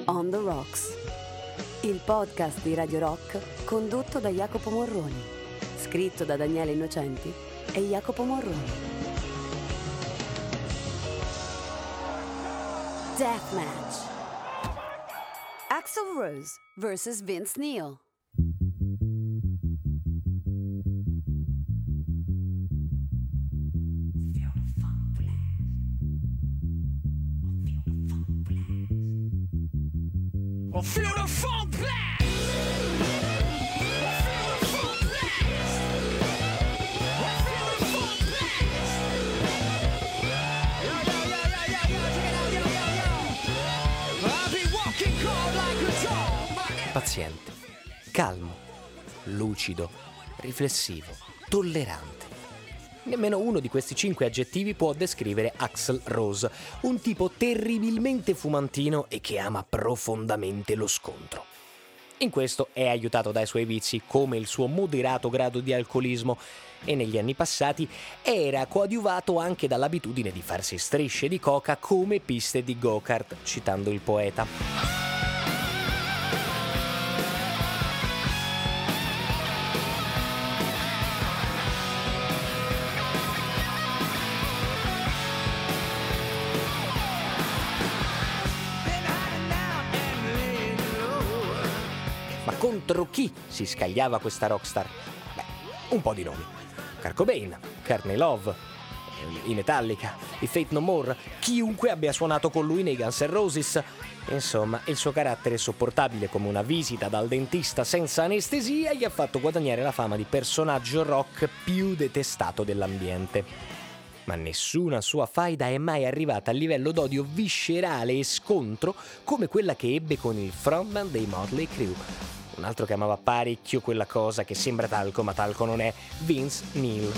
On the Rocks, il podcast di Radio Rock condotto da Jacopo Morroni, scritto da Daniele Innocenti e Jacopo Morroni. Deathmatch. Axl Rose vs. Vince Neil. I feel the funk blast. Paziente, calmo, lucido, riflessivo, tollerante. Nemmeno uno di questi 5 aggettivi può descrivere Axl Rose, un tipo terribilmente fumantino e che ama profondamente lo scontro. In questo è aiutato dai suoi vizi, come il suo moderato grado di alcolismo, e negli anni passati era coadiuvato anche dall'abitudine di farsi strisce di coca come piste di go-kart, citando il poeta. Ma contro chi si scagliava questa rockstar? Beh, un po' di nomi. Kurt Cobain, Courtney Love, i Metallica, i Faith No More, chiunque abbia suonato con lui nei Guns N' Roses. Insomma, il suo carattere sopportabile come una visita dal dentista senza anestesia gli ha fatto guadagnare la fama di personaggio rock più detestato dell'ambiente. Ma nessuna sua faida è mai arrivata al livello d'odio viscerale e scontro come quella che ebbe con il frontman dei Motley Crue, un altro che amava parecchio quella cosa che sembra talco ma talco non è, Vince Neil.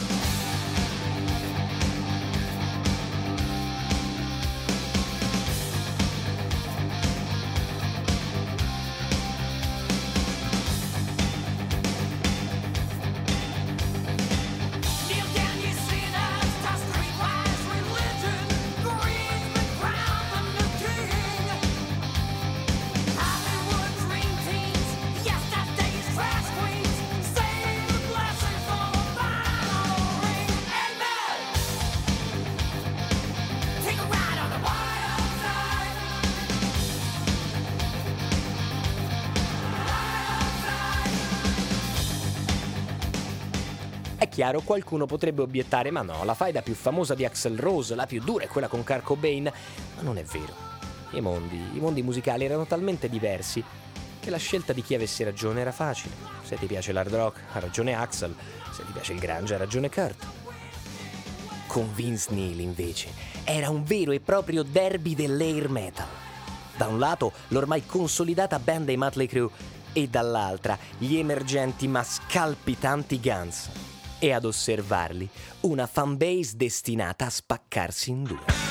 È chiaro, qualcuno potrebbe obiettare, ma no, la faida più famosa di Axl Rose, la più dura, è quella con Kurt Cobain, ma non è vero. I mondi musicali erano talmente diversi che la scelta di chi avesse ragione era facile. Se ti piace l'hard rock, ha ragione Axl, se ti piace il grunge, ha ragione Kurt. Con Vince Neil, invece, era un vero e proprio derby dell'air metal. Da un lato, l'ormai consolidata band dei Motley Crue, e dall'altra, gli emergenti ma scalpitanti Guns. E ad osservarli, una fanbase destinata a spaccarsi in due.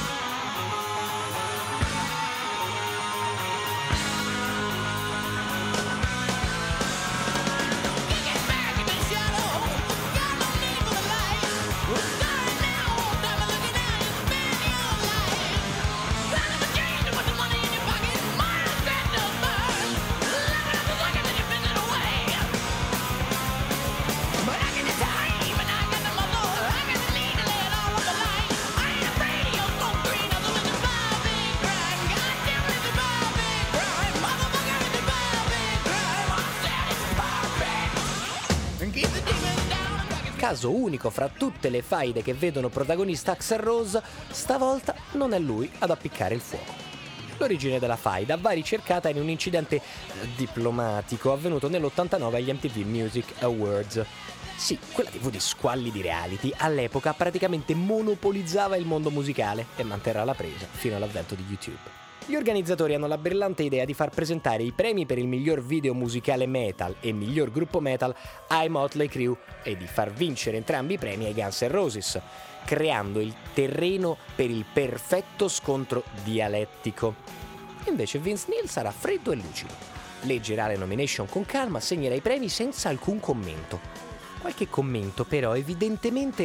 Caso unico fra tutte le faide che vedono protagonista Axl Rose, stavolta non è lui ad appiccare il fuoco. L'origine della faida va ricercata in un incidente diplomatico avvenuto nell'89 agli MTV Music Awards. Sì, quella TV di squalli di reality all'epoca praticamente monopolizzava il mondo musicale e manterrà la presa fino all'avvento di YouTube. Gli organizzatori hanno la brillante idea di far presentare i premi per il miglior video musicale metal e miglior gruppo metal ai Motley Crue e di far vincere entrambi i premi ai Guns N' Roses, creando il terreno per il perfetto scontro dialettico. Invece Vince Neil sarà freddo e lucido. Leggerà le nomination con calma, segnerà i premi senza alcun commento. Qualche commento però evidentemente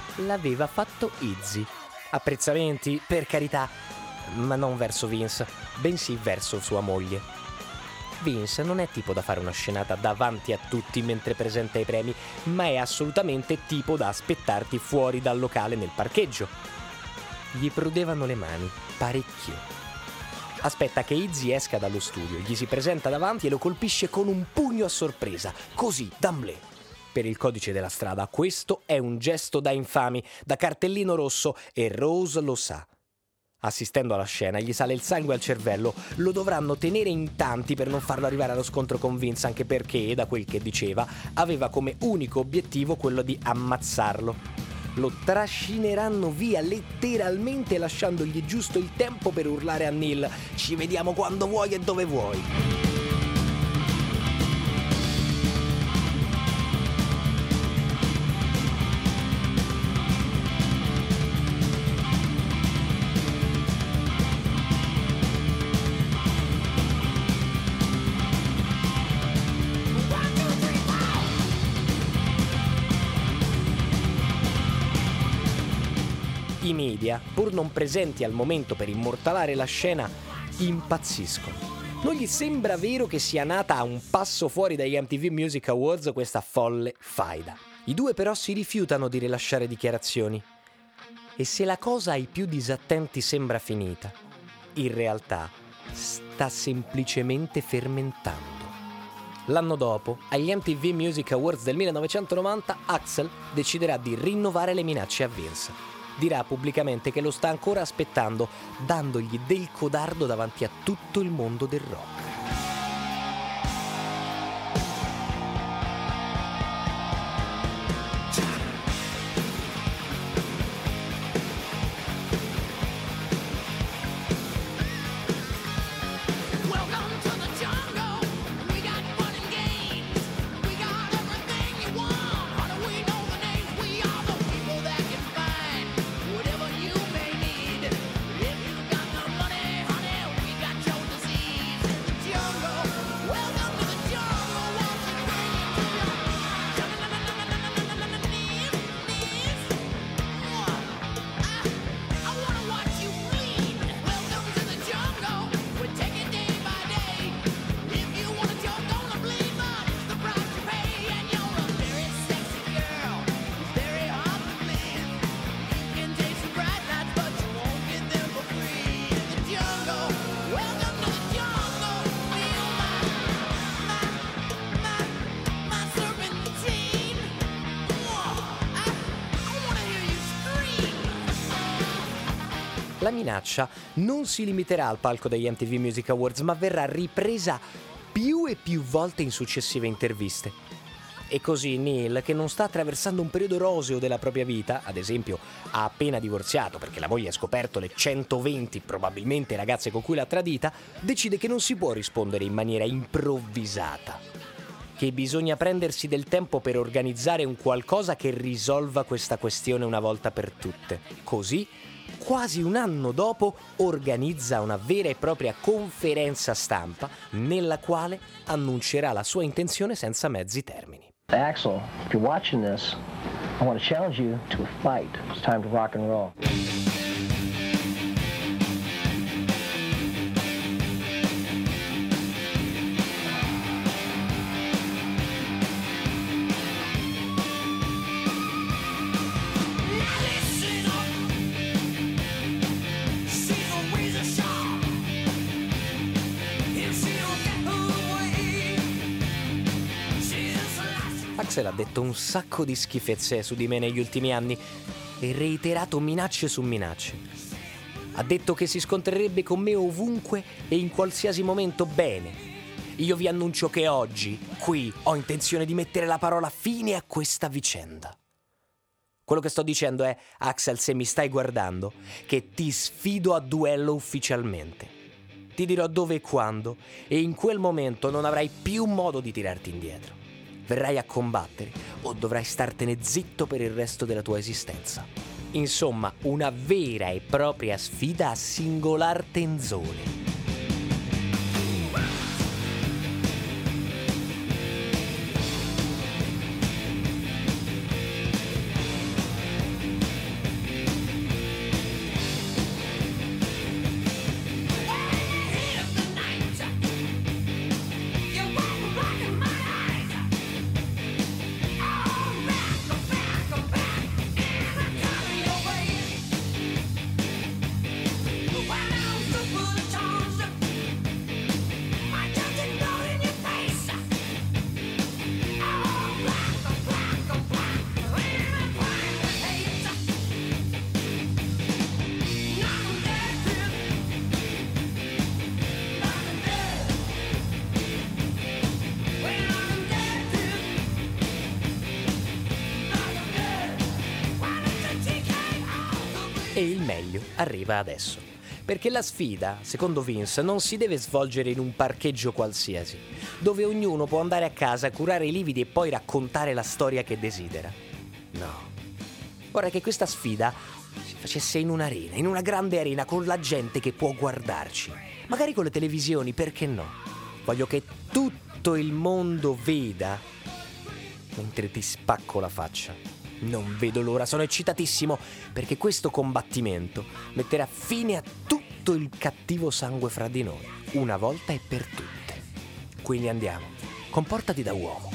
l'aveva fatto Izzy. Apprezzamenti, per carità, ma non verso Vince. bensì verso sua moglie. Vince non è tipo da fare una scenata davanti a tutti mentre presenta i premi, ma è assolutamente tipo da aspettarti fuori dal locale nel parcheggio. Gli prudevano le mani, parecchio. Aspetta che Izzy esca dallo studio, gli si presenta davanti e lo colpisce con un pugno a sorpresa, così, d'amblè. Per il codice della strada, questo è un gesto da infami, da cartellino rosso, e Rose lo sa. Assistendo alla scena, gli sale il sangue al cervello, lo dovranno tenere in tanti per non farlo arrivare allo scontro con Vince, anche perché, da quel che diceva, aveva come unico obiettivo quello di ammazzarlo. Lo trascineranno via letteralmente lasciandogli giusto il tempo per urlare a Neil: ci vediamo quando vuoi e dove vuoi. I media, pur non presenti al momento per immortalare la scena, impazziscono. Non gli sembra vero che sia nata a un passo fuori dagli MTV Music Awards questa folle faida. I due però si rifiutano di rilasciare dichiarazioni. E se la cosa ai più disattenti sembra finita, in realtà sta semplicemente fermentando. L'anno dopo, agli MTV Music Awards del 1990, Axl deciderà di rinnovare le minacce a Vince. Dirà pubblicamente che lo sta ancora aspettando, dandogli del codardo davanti a tutto il mondo del rock. La minaccia non si limiterà al palco degli MTV Music Awards, ma verrà ripresa più e più volte in successive interviste. E così Neil, che non sta attraversando un periodo roseo della propria vita, ad esempio ha appena divorziato perché la moglie ha scoperto le 120 probabilmente ragazze con cui l'ha tradita, decide che non si può rispondere in maniera improvvisata, che bisogna prendersi del tempo per organizzare un qualcosa che risolva questa questione una volta per tutte. Così, quasi un anno dopo, organizza una vera e propria conferenza stampa nella quale annuncerà la sua intenzione senza mezzi termini. Axl, if you're watching this, I want to challenge you to a fight. It's time to rock and roll. Axl ha detto un sacco di schifezze su di me negli ultimi anni e reiterato minacce su minacce. Ha detto che si scontrerebbe con me ovunque e in qualsiasi momento. Bene, io vi annuncio che oggi, qui, ho intenzione di mettere la parola fine a questa vicenda. Quello che sto dicendo è, Axl, se mi stai guardando, che ti sfido a duello ufficialmente. Ti dirò dove e quando, e in quel momento non avrai più modo di tirarti indietro. Verrai a combattere o dovrai startene zitto per il resto della tua esistenza. Insomma, una vera e propria sfida a singolar tenzone. E il meglio arriva adesso. Perché la sfida, secondo Vince, non si deve svolgere in un parcheggio qualsiasi, dove ognuno può andare a casa, curare i lividi e poi raccontare la storia che desidera. No. Vorrei che questa sfida si facesse in un'arena, in una grande arena, con la gente che può guardarci. Magari con le televisioni, perché no? Voglio che tutto il mondo veda mentre ti spacco la faccia. Non vedo l'ora, sono eccitatissimo, perché questo combattimento metterà fine a tutto il cattivo sangue fra di noi, una volta e per tutte. Quindi andiamo, comportati da uomo.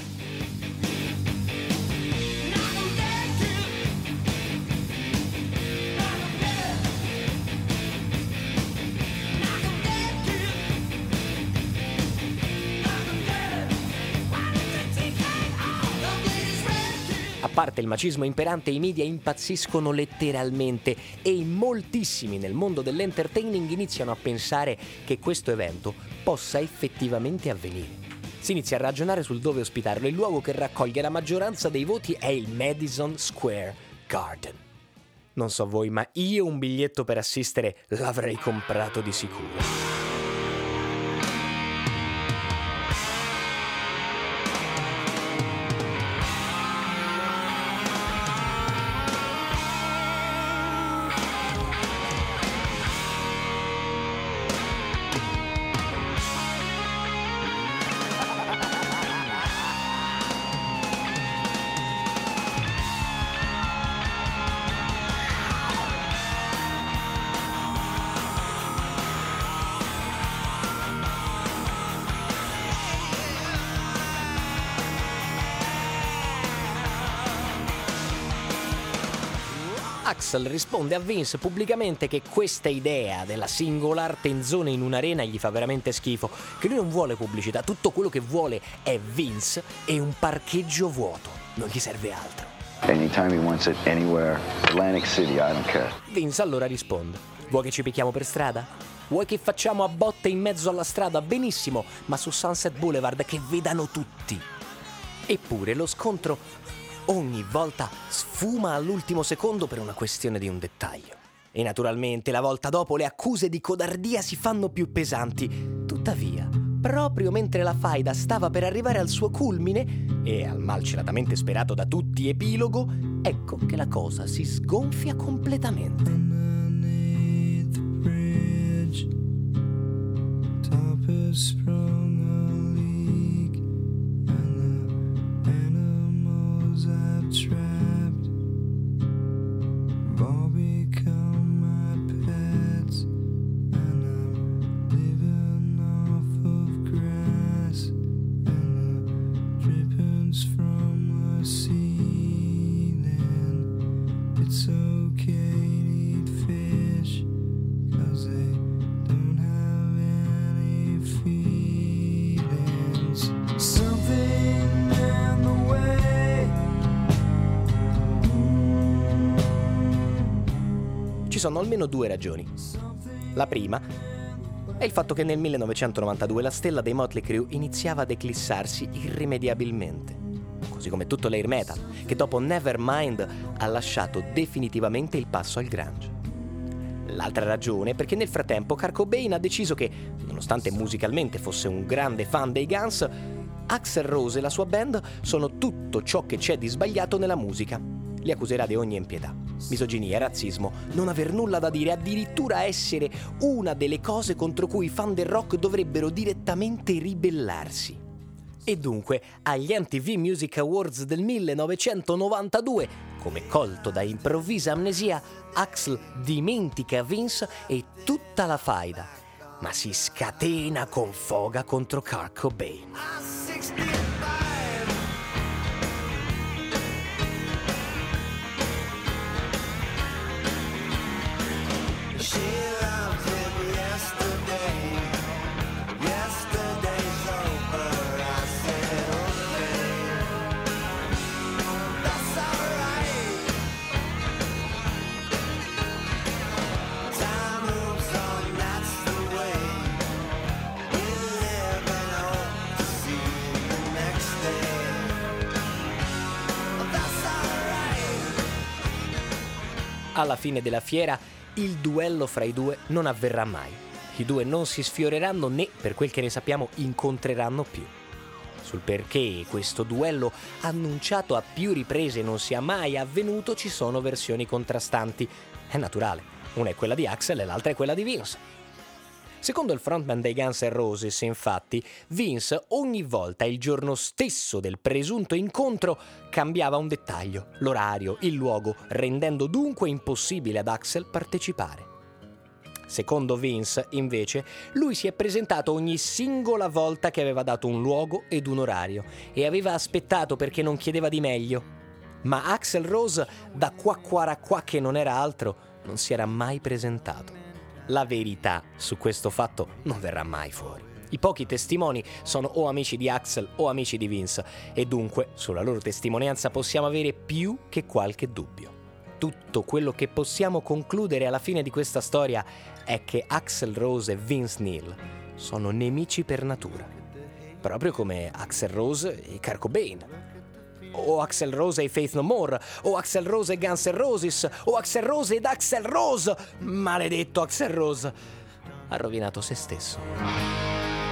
A parte il macismo imperante, i media impazziscono letteralmente e in moltissimi nel mondo dell'entertaining iniziano a pensare che questo evento possa effettivamente avvenire. Si inizia a ragionare sul dove ospitarlo e il luogo che raccoglie la maggioranza dei voti è il Madison Square Garden. Non so voi, ma io un biglietto per assistere l'avrei comprato di sicuro. Axl risponde a Vince pubblicamente che questa idea della singolare tenzone in un'arena gli fa veramente schifo, che lui non vuole pubblicità, tutto quello che vuole è Vince e un parcheggio vuoto, non gli serve altro. Anytime he wants it, anywhere, Atlantic City, I don't care. Vince allora risponde: vuoi che ci picchiamo per strada? Vuoi che facciamo a botte in mezzo alla strada? Benissimo, ma su Sunset Boulevard che vedano tutti. Eppure lo scontro ogni volta sfuma all'ultimo secondo per una questione di un dettaglio. E naturalmente la volta dopo le accuse di codardia si fanno più pesanti. Tuttavia, proprio mentre la faida stava per arrivare al suo culmine e al malcelatamente sperato da tutti epilogo, ecco che la cosa si sgonfia completamente. Ci sono almeno due ragioni. La prima è il fatto che nel 1992 la stella dei Motley Crue iniziava ad eclissarsi irrimediabilmente, così come tutto l'air metal, che dopo Nevermind ha lasciato definitivamente il passo al grunge. L'altra ragione è perché nel frattempo Kurt Cobain ha deciso che, nonostante musicalmente fosse un grande fan dei Guns, Axl Rose e la sua band sono tutto ciò che c'è di sbagliato nella musica. Li accuserà di ogni impietà, misoginia, razzismo, non aver nulla da dire, addirittura essere una delle cose contro cui i fan del rock dovrebbero direttamente ribellarsi. E dunque, agli MTV Music Awards del 1992, come colto da improvvisa amnesia, Axl dimentica Vince e tutta la faida, ma si scatena con foga contro Kurt Cobain. Alla fine della fiera, il duello fra i due non avverrà mai. I due non si sfioreranno né, per quel che ne sappiamo, incontreranno più. Sul perché questo duello, annunciato a più riprese, non sia mai avvenuto, ci sono versioni contrastanti. È naturale, una è quella di Axl e l'altra è quella di Vince. Secondo il frontman dei Guns N' Roses, infatti, Vince ogni volta il giorno stesso del presunto incontro cambiava un dettaglio, l'orario, il luogo, rendendo dunque impossibile ad Axl partecipare. Secondo Vince, invece, lui si è presentato ogni singola volta che aveva dato un luogo ed un orario e aveva aspettato perché non chiedeva di meglio. Ma Axl Rose, da qua che non era altro, non si era mai presentato. La verità su questo fatto non verrà mai fuori. I pochi testimoni sono o amici di Axl o amici di Vince e dunque sulla loro testimonianza possiamo avere più che qualche dubbio. Tutto quello che possiamo concludere alla fine di questa storia è che Axl Rose e Vince Neil sono nemici per natura, proprio come Axl Rose e Kurt Cobain, o Axl Rose e Faith No More, o Axl Rose e Guns N' Roses, o Axl Rose ed Axl Rose. Maledetto Axl Rose, ha rovinato se stesso.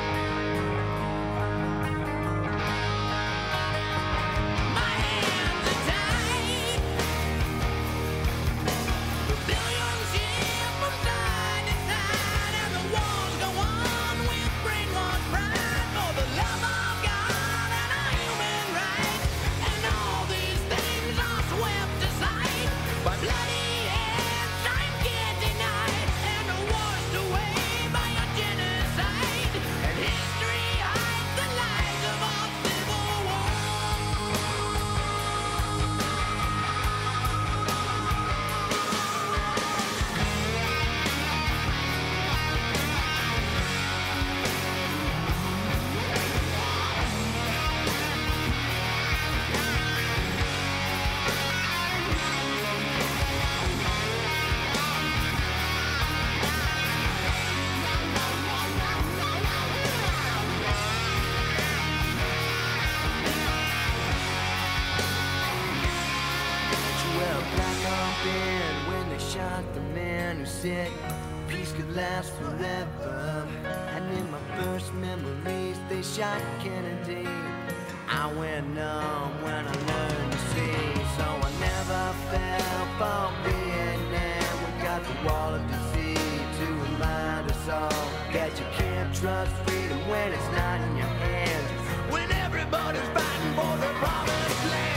Said peace could last forever. And in my first memories they shot Kennedy. I went numb when I learned to see. So I never fell for Vietnam. We got the wall of disease to remind us all that you can't trust freedom when it's not in your hands. When everybody's fighting for the promised land.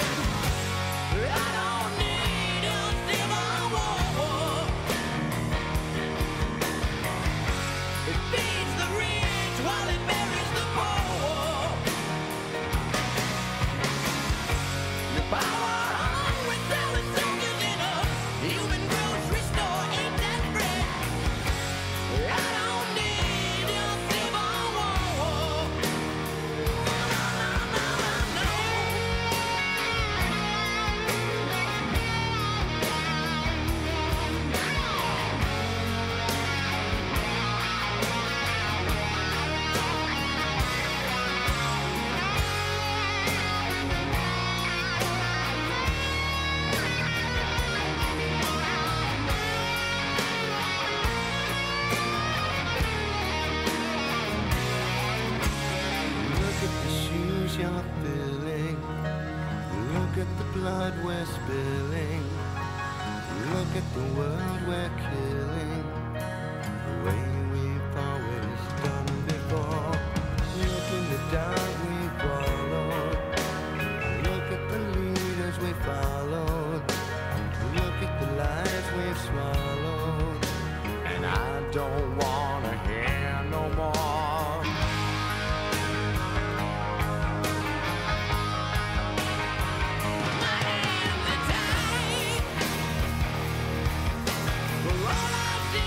I don't need a civil war. It feeds the rich while it buries the poor. The power hungry selling soldiers in a human grocery store ain't that bread. I don't need a civil war. No. Look at the shoes you're filling. Look at the blood we're spilling. Look at the world we're killing. The way we've always done before. Look in the dark we followed. Look at the leaders we followed. Look at the lies we've swallowed. And I don't wanna hear no more. My hands are tied. For all I've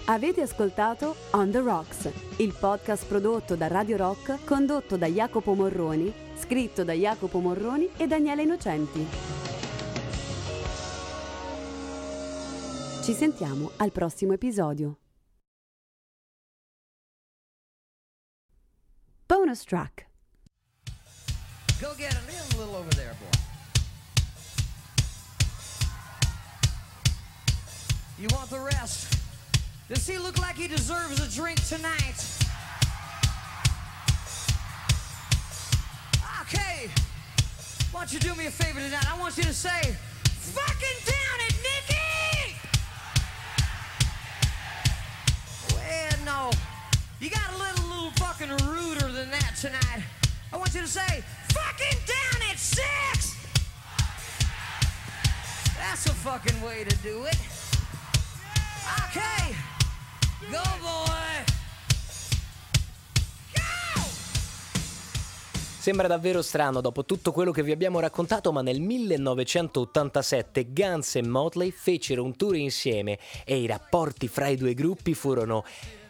Avete ascoltato On the Rocks, il podcast prodotto da Radio Rock, condotto da Jacopo Morroni, scritto da Jacopo Morroni e Daniele Innocenti. Ci sentiamo al prossimo episodio. Bonus track. Go get him. He's a little over there, boy. You want the rest? Does he look like he deserves a drink tonight? Okay. Why don't you do me a favor tonight? I want you to say, fucking down it, Nicky! Well, no. You got a little fucking ruder than that tonight. I want you to say, fucking down at 6! That's a fucking way to do it. Okay. Go, boy! Go! Sembra davvero strano dopo tutto quello che vi abbiamo raccontato, ma nel 1987 Guns e Motley fecero un tour insieme e i rapporti fra i due gruppi furono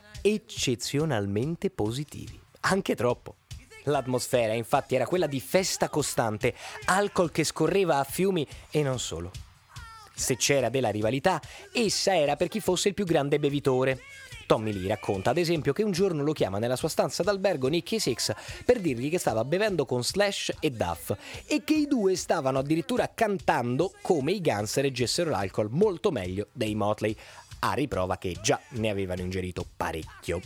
eccezionalmente positivi. Anche troppo. L'atmosfera infatti era quella di festa costante, alcol che scorreva a fiumi e non solo. Se c'era della rivalità, essa era per chi fosse il più grande bevitore. Tommy Lee racconta ad esempio che un giorno lo chiama nella sua stanza d'albergo Nicky Six per dirgli che stava bevendo con Slash e Duff e che i due stavano addirittura cantando come i Guns reggessero l'alcol molto meglio dei Motley, a riprova che già ne avevano ingerito parecchio.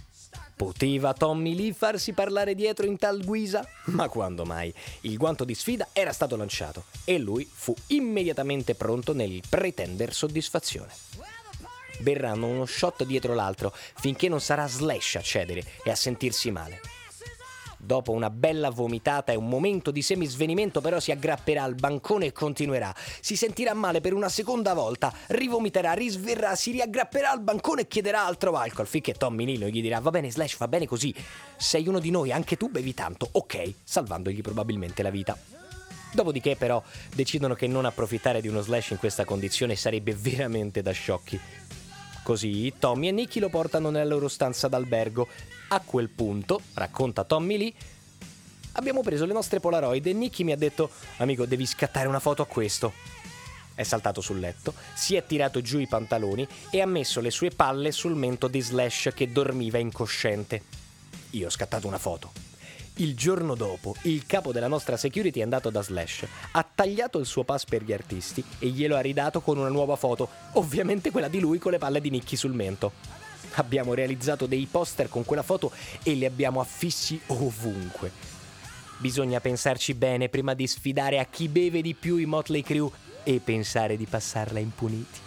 Poteva Tommy Lee farsi parlare dietro in tal guisa? Ma quando mai? Il guanto di sfida era stato lanciato e lui fu immediatamente pronto nel pretender soddisfazione. Berranno uno shot dietro l'altro finché non sarà Slash a cedere e a sentirsi male. Dopo una bella vomitata e un momento di semisvenimento però si aggrapperà al bancone e continuerà. Si sentirà male per una seconda volta, rivomiterà, risverrà, si riaggrapperà al bancone e chiederà altro alcol finché Tommy Lee non gli dirà va bene Slash, va bene così, sei uno di noi, anche tu bevi tanto, ok, salvandogli probabilmente la vita. Dopodiché però decidono che non approfittare di uno Slash in questa condizione sarebbe veramente da sciocchi. Così Tommy e Nicky lo portano nella loro stanza d'albergo. A quel punto, racconta Tommy Lee, abbiamo preso le nostre Polaroid e Nicky mi ha detto amico devi scattare una foto a questo. È saltato sul letto, si è tirato giù i pantaloni e ha messo le sue palle sul mento di Slash che dormiva incosciente. Io ho scattato una foto. Il giorno dopo, il capo della nostra security è andato da Slash, ha tagliato il suo pass per gli artisti e glielo ha ridato con una nuova foto, ovviamente quella di lui con le palle di Nicky sul mento. Abbiamo realizzato dei poster con quella foto e li abbiamo affissi ovunque. Bisogna pensarci bene prima di sfidare a chi beve di più i Motley Crue e pensare di passarla impuniti.